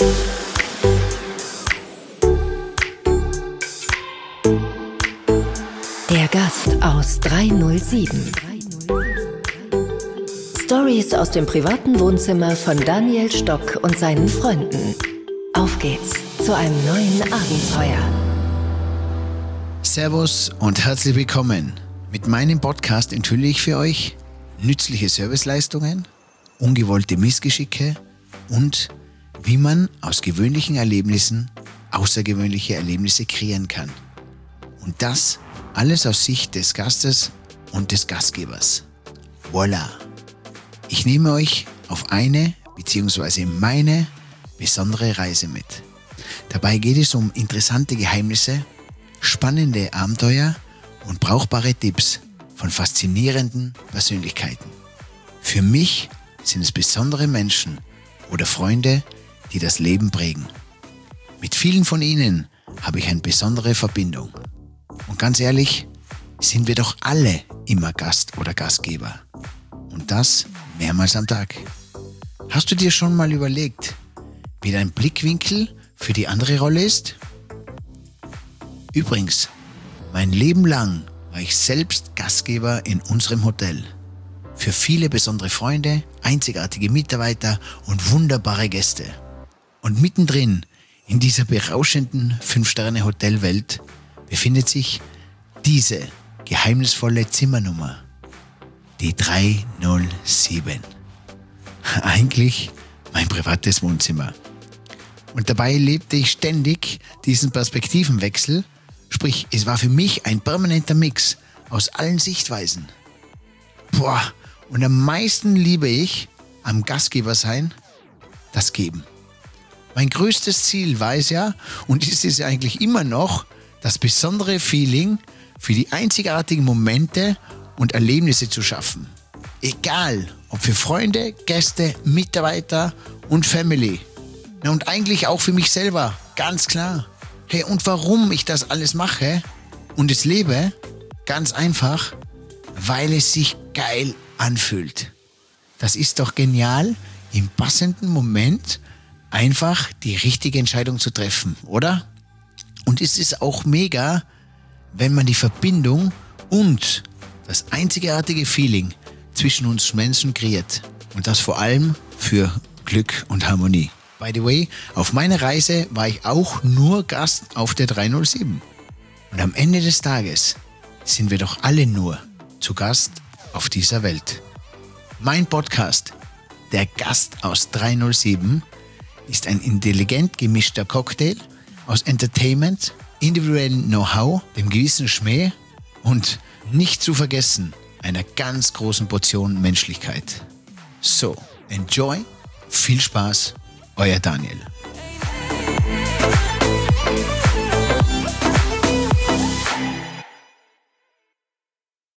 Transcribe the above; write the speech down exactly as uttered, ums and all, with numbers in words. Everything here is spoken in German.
Der Gast aus dreihundertsieben. Stories aus dem privaten Wohnzimmer von Daniel Stock und seinen Freunden. Auf geht's zu einem neuen Abenteuer. Servus und herzlich willkommen. Mit meinem Podcast enthülle ich für euch nützliche Serviceleistungen, ungewollte Missgeschicke und wie man aus gewöhnlichen Erlebnissen außergewöhnliche Erlebnisse kreieren kann. Und das alles aus Sicht des Gastes und des Gastgebers. Voilà! Ich nehme euch auf eine bzw. meine besondere Reise mit. Dabei geht es um interessante Geheimnisse, spannende Abenteuer und brauchbare Tipps von faszinierenden Persönlichkeiten. Für mich sind es besondere Menschen oder Freunde, die das Leben prägen. Mit vielen von ihnen habe ich eine besondere Verbindung. Und ganz ehrlich, sind wir doch alle immer Gast oder Gastgeber. Und das mehrmals am Tag. Hast du dir schon mal überlegt, wie dein Blickwinkel für die andere Rolle ist? Übrigens, mein Leben lang war ich selbst Gastgeber in unserem Hotel. Für viele besondere Freunde, einzigartige Mitarbeiter und wunderbare Gäste. Und mittendrin in dieser berauschenden Fünf-Sterne-Hotelwelt befindet sich diese geheimnisvolle Zimmernummer. Die dreihundertsieben. Eigentlich mein privates Wohnzimmer. Und dabei lebte ich ständig diesen Perspektivenwechsel. Sprich, es war für mich ein permanenter Mix aus allen Sichtweisen. Boah, und am meisten liebe ich am Gastgeber sein, das Geben. Mein größtes Ziel war es ja, und ist es ja eigentlich immer noch, das besondere Feeling für die einzigartigen Momente und Erlebnisse zu schaffen. Egal, ob für Freunde, Gäste, Mitarbeiter und Family. Na, und eigentlich auch für mich selber, ganz klar. Hey, und warum ich das alles mache und es lebe? Ganz einfach, weil es sich geil anfühlt. Das ist doch genial, im passenden Moment einfach die richtige Entscheidung zu treffen, oder? Und es ist auch mega, wenn man die Verbindung und das einzigartige Feeling zwischen uns Menschen kreiert. Und das vor allem für Glück und Harmonie. By the way, auf meiner Reise war ich auch nur Gast auf der dreihundertsieben. Und am Ende des Tages sind wir doch alle nur zu Gast auf dieser Welt. Mein Podcast, der Gast aus dreihundertsieben, ist ein intelligent gemischter Cocktail aus Entertainment, individuellem Know-how, dem gewissen Schmäh und nicht zu vergessen einer ganz großen Portion Menschlichkeit. So, enjoy, viel Spaß, euer Daniel.